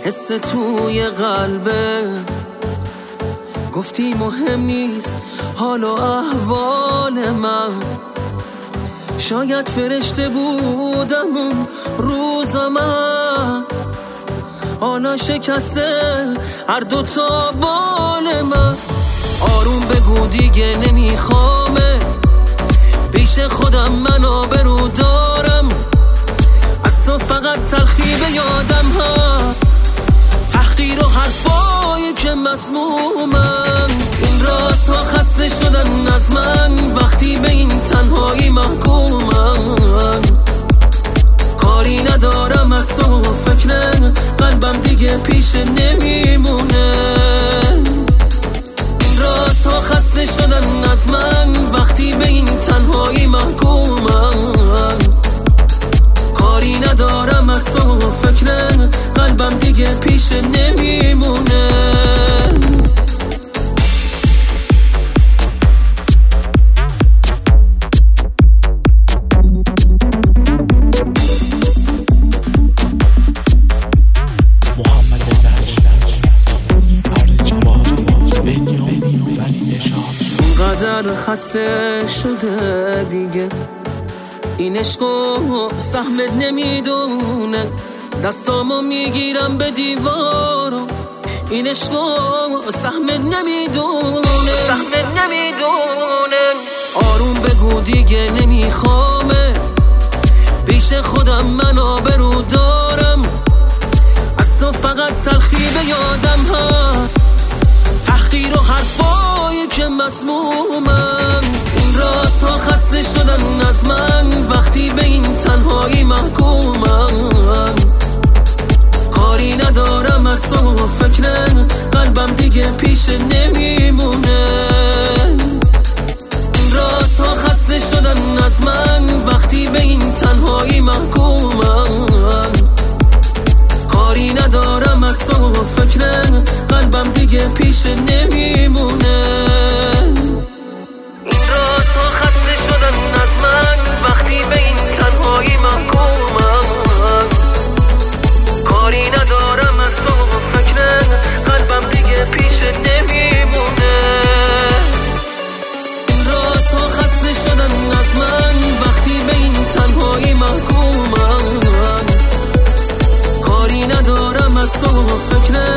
حس توی قلبه، گفتی مهم نیست حال و احوال من. شاید فرشته بودم اون روز من، حالا شکسته هر دوتا بال من. آروم بگو دیگه نمیخوامه، پیش خودم من آبرو دارم، از تو فقط تلخی به یادم ها، تحقیر و حرفایی که مسمومن. این رازها خسته شدن از من، وقتی به این تنهایی محکومم. کاری ندارم از تو، فکر قلبم دیگه پیش نمیمونه. این رازها خسته شدن از من، وقتی به این تنهایی محکومم. کاری ندارم از تو، فکر قلبم دیگه پیش نمیمونه. قدر خسته شده دیگه، این عشقو سهمت نمیدونه. دستامو میگیرم به دیوارو، این عشقو سهمت نمیدونه. آروم بگو دیگه نمیخوامه، پیش خودم من آبرو دارم، از تو فقط تلخی به یادم ها، تحقیر و حرفایی که مسمومم. این رازها خسته شدن از من، وقتی به این تنهایی محکومم. کاری ندارم از تو، فکر قلبم دیگه پیش نمیمونه. این رازها خسته شدن از من، وقتی به این تنهایی محکومم. کاری ندارم از تو، فکر قلبم دیگه پیش نمیمونه. این رازها خسته شدن از من، وقتی به این تنهایی محکومم. کاری ندارم از تو، فکر قلبم دیگه پیش نمیمونه. این رازها خسته شدن از من، وقتی به این تنهایی محکومم. کاری ندارم از تو، فکر